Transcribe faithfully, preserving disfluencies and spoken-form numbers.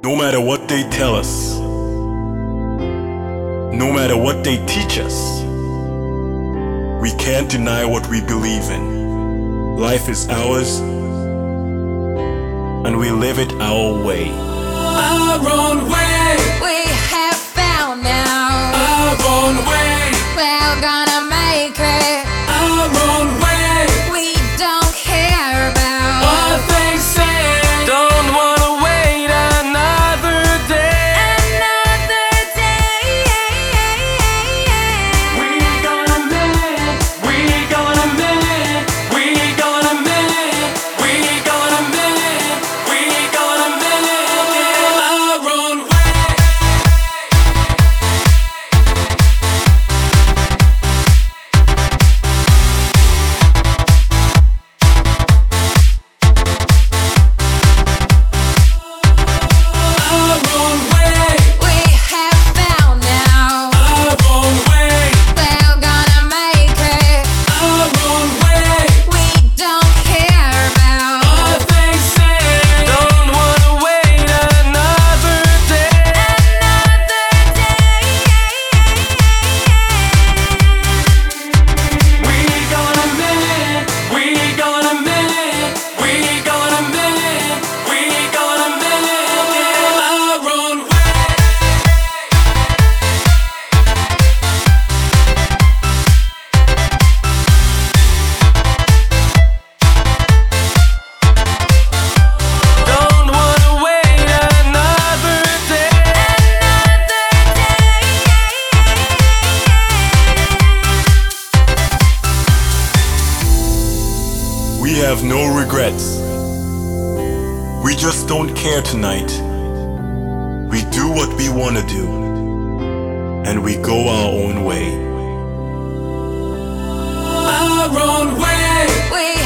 No matter what they tell us, no matter what they teach us, we can't deny what we believe in. Life is ours, and we live it our way. Our own way. We have found now. Our own way. We're gonna make it. Our own way. We don't care about what they say. Don't wanna wait another day. Another day. We gonna make it. We gonna make it. We gonna make it. We gonna make it. We gonna make it. Our own way. Our own way. We have found now. Our own way. We're gonna make it. Our own way. We don't care about What they say. Don't wanna wait another day. another day. We gonna make it. We gonna make it. We gonna make it. We gonna make it. Our own way. Don't wanna wait another day. We have no regrets. We just don't care tonight. We do what we want to do, and we go our own way. Our own way. We